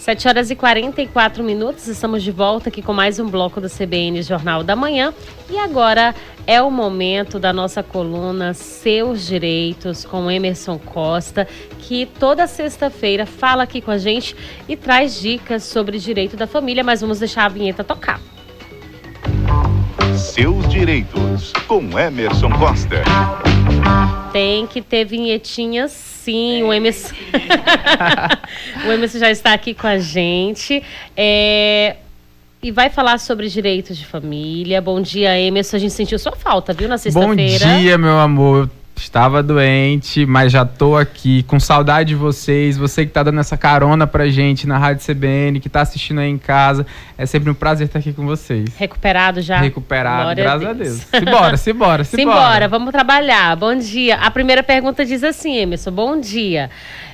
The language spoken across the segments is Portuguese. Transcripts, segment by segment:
7h44, estamos de volta aqui com mais um bloco do CBN Jornal da Manhã. E agora é o momento da nossa coluna Seus Direitos, com Emerson Costa, que toda sexta-feira fala aqui com a gente e traz dicas sobre direito da família, mas vamos deixar a vinheta tocar. Seus Direitos, com Emerson Costa. Tem que ter vinhetinhas, sim. O Emerson... o Emerson já está aqui com a gente. E vai falar sobre direitos de família. Bom dia, Emerson. A gente sentiu sua falta, viu, na sexta-feira. Bom dia, meu amor. Eu estava doente, mas já tô aqui com saudade de vocês. Você que tá dando essa carona pra gente na Rádio CBN, que tá assistindo aí em casa. É sempre um prazer estar aqui com vocês. Recuperado já? Recuperado, Glória graças a Deus. Simbora. Simbora, vamos trabalhar. Bom dia. A primeira pergunta diz assim, Emerson. Bom dia.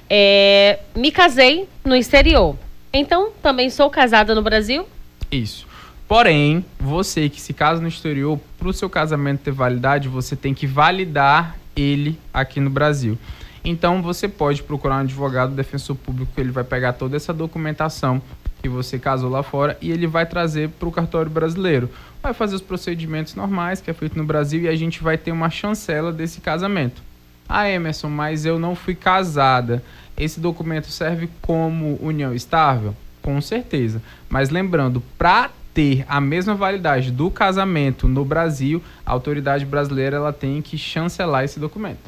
Me casei no exterior. Então, também sou casada no Brasil? Isso. Porém, você que se casa no exterior, para o seu casamento ter validade, você tem que validar ele aqui no Brasil. Então, você pode procurar um advogado, defensor público, ele vai pegar toda essa documentação que você casou lá fora e ele vai trazer para o cartório brasileiro. Vai fazer os procedimentos normais que é feito no Brasil e a gente vai ter uma chancela desse casamento. Ah, Emerson, mas eu não fui casada. Esse documento serve como união estável? Com certeza. Mas lembrando, para ter a mesma validade do casamento no Brasil, a autoridade brasileira ela tem que chancelar esse documento.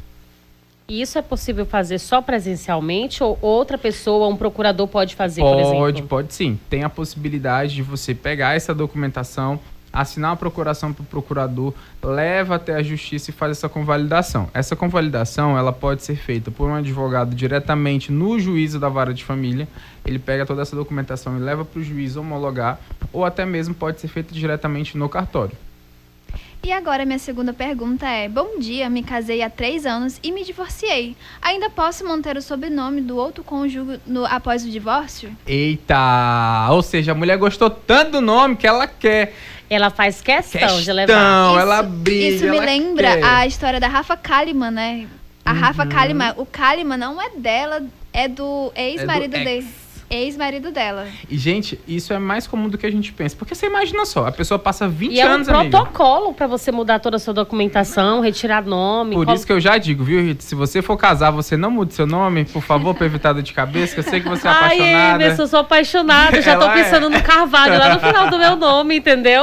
E isso é possível fazer só presencialmente ou outra pessoa, um procurador pode fazer, por exemplo? Pode sim. Tem a possibilidade de você pegar essa documentação, assinar uma procuração para o procurador, leva até a justiça e faz essa convalidação. Essa convalidação ela pode ser feita por um advogado diretamente no juízo da vara de família. Ele pega toda essa documentação e leva para o juiz homologar, ou até mesmo pode ser feita diretamente no cartório. E agora minha segunda pergunta é: bom dia, me casei há 3 anos e me divorciei. Ainda posso manter o sobrenome do outro cônjuge após o divórcio? Eita! Ou seja, a mulher gostou tanto do nome que ela quer. Ela faz questão de levar. Ela briga. Isso me lembra a história da Rafa Kalimann, né? A Rafa Kalimann, o Kalimann não é dela, é do ex-marido dele. Ex-marido dela. E, gente, isso é mais comum do que a gente pensa. Porque você imagina só, a pessoa passa 20 E anos, é um protocolo para você mudar toda a sua documentação, retirar nome. Por isso que eu já digo, viu, Rita? Se você for casar, você não mude seu nome, por favor, para evitar dor de cabeça, que eu sei que você é apaixonada. Ai, eu sou apaixonada, já tô pensando no Carvalho, lá no final do meu nome, entendeu?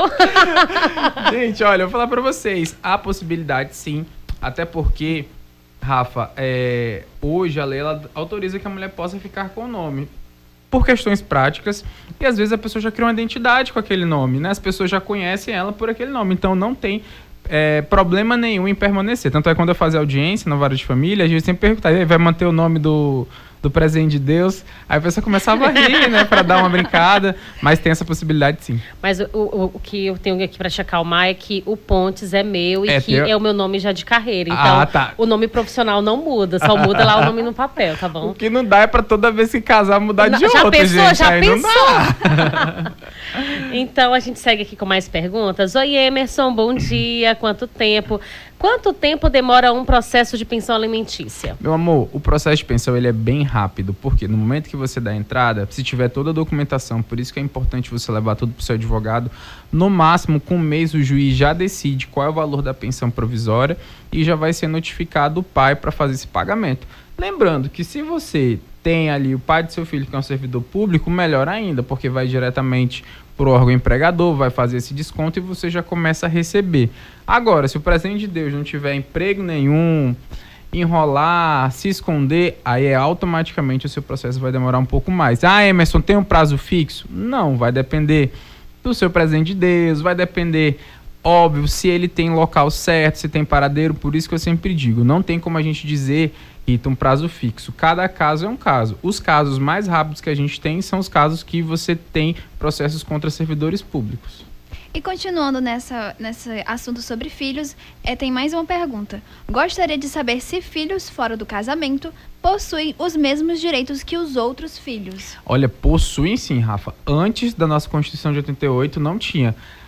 Gente, olha, eu vou falar para vocês, há possibilidade sim, até porque, Rafa, hoje a lei ela autoriza que a mulher possa ficar com o nome. Por questões práticas, e às vezes a pessoa já criou uma identidade com aquele nome, né? As pessoas já conhecem ela por aquele nome, então não tem problema nenhum em permanecer. Tanto é quando eu fazia audiência na vara de família, a gente sempre perguntava, vai manter o nome do presente de Deus? Aí a pessoa começava a rir, né, pra dar uma brincada, mas tem essa possibilidade sim. Mas o que eu tenho aqui pra te acalmar é que o Pontes é meu e que é o meu nome já de carreira. Então, o nome profissional não muda, só muda lá o nome no papel, tá bom? O que não dá é pra toda vez que casar mudar de já outro, pensou, gente. Já aí pensou? Não dá. Então, a gente segue aqui com mais perguntas. Oi, Emerson, bom dia. Quanto tempo? Quanto tempo demora um processo de pensão alimentícia? Meu amor, o processo de pensão ele é bem rápido, porque no momento que você dá a entrada, se tiver toda a documentação, por isso que é importante você levar tudo para o seu advogado, no máximo com um mês o juiz já decide qual é o valor da pensão provisória e já vai ser notificado o pai para fazer esse pagamento. Lembrando que se você tem ali o pai do seu filho que é um servidor público, melhor ainda, porque vai diretamente para o órgão empregador, vai fazer esse desconto e você já começa a receber. Agora, se o presente de Deus não tiver emprego nenhum, enrolar, se esconder, aí automaticamente o seu processo vai demorar um pouco mais. Ah, Emerson, tem um prazo fixo? Não, vai depender do seu presente de Deus, vai depender, óbvio, se ele tem local certo, se tem paradeiro, por isso que eu sempre digo, não tem como a gente dizer, Rita, um prazo fixo. Cada caso é um caso. Os casos mais rápidos que a gente tem são os casos que você tem processos contra servidores públicos. E continuando nesse assunto sobre filhos, tem mais uma pergunta. Gostaria de saber se filhos fora do casamento possuem os mesmos direitos que os outros filhos. Olha, possuem sim, Rafa. Antes da nossa Constituição de 88 não tinha.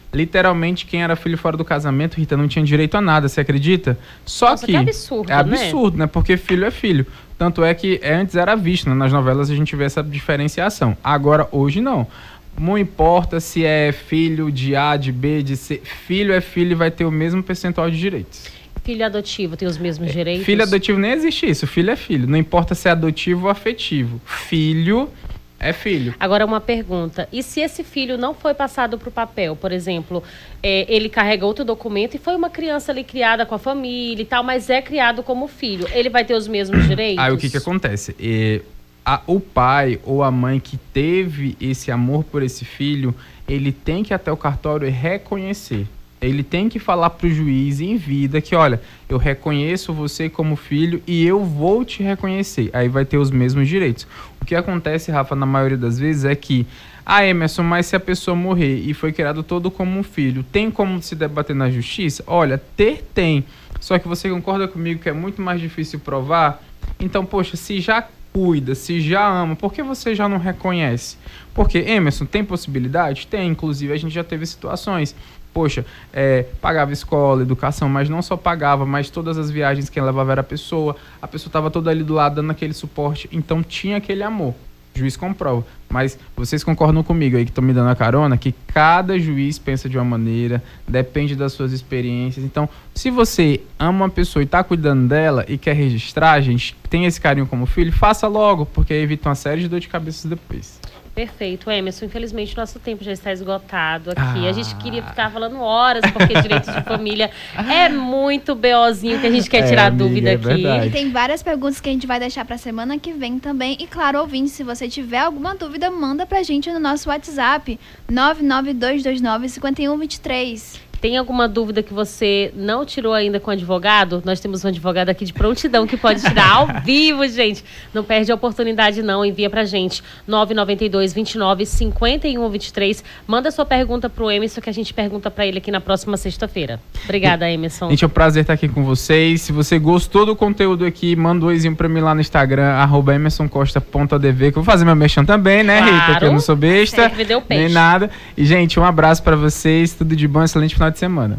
Literalmente, quem era filho fora do casamento, Rita, não tinha direito a nada, você acredita? Só Nossa, que absurdo, é absurdo, né? Porque filho é filho. Tanto é que antes era visto, né? Nas novelas a gente vê essa diferenciação. Agora, hoje não. Não importa se é filho de A, de B, de C. Filho é filho e vai ter o mesmo percentual de direitos. Filho adotivo tem os mesmos direitos? Filho adotivo nem existe isso. Filho é filho. Não importa se é adotivo ou afetivo. Filho é filho. Agora uma pergunta, e se esse filho não foi passado para o papel, por exemplo, ele carrega outro documento e foi uma criança ali criada com a família e tal, mas é criado como filho, ele vai ter os mesmos direitos? Aí o que acontece? O pai ou a mãe que teve esse amor por esse filho, ele tem que ir até o cartório e reconhecer. Ele tem que falar para o juiz em vida que, olha, eu reconheço você como filho e eu vou te reconhecer. Aí vai ter os mesmos direitos. O que acontece, Rafa, na maioria das vezes é que, Emerson, mas se a pessoa morrer e foi criado todo como um filho, tem como se debater na justiça? Olha, tem. Só que você concorda comigo que é muito mais difícil provar? Então, poxa, se já cuida, se já ama, por que você já não reconhece? Porque, Emerson, tem possibilidade? Tem, inclusive a gente já teve situações. Poxa, pagava escola, educação, mas não só pagava, mas todas as viagens quem levava era a pessoa estava toda ali do lado dando aquele suporte, então tinha aquele amor. O juiz comprova. Mas vocês concordam comigo aí que estão me dando a carona, que cada juiz pensa de uma maneira, depende das suas experiências. Então, se você ama uma pessoa e está cuidando dela e quer registrar, gente, tem esse carinho como filho, faça logo, porque aí evita uma série de dor de cabeça depois. Perfeito, Emerson. Infelizmente, nosso tempo já está esgotado aqui. A gente queria ficar falando horas, porque direito de família é muito BOzinho que a gente quer tirar amiga, dúvida aqui. Verdade. E tem várias perguntas que a gente vai deixar pra semana que vem também. E claro, ouvinte, se você tiver alguma dúvida, manda pra gente no nosso WhatsApp, 99229-5123. Tem alguma dúvida que você não tirou ainda com o advogado? Nós temos um advogado aqui de prontidão que pode tirar ao vivo, gente. Não perde a oportunidade, não. Envia pra gente, 992-29-5123. Manda sua pergunta pro Emerson, que a gente pergunta pra ele aqui na próxima sexta-feira. Obrigada, Emerson. Gente, é um prazer estar aqui com vocês. Se você gostou do conteúdo aqui, manda um oizinho pra mim lá no Instagram, @emersoncosta.adv, que eu vou fazer meu merchan também, né, Claro. Rita? Que eu não sou besta, Deu peixe. nem nada. E, gente, um abraço pra vocês. Tudo de bom, excelente final de semana.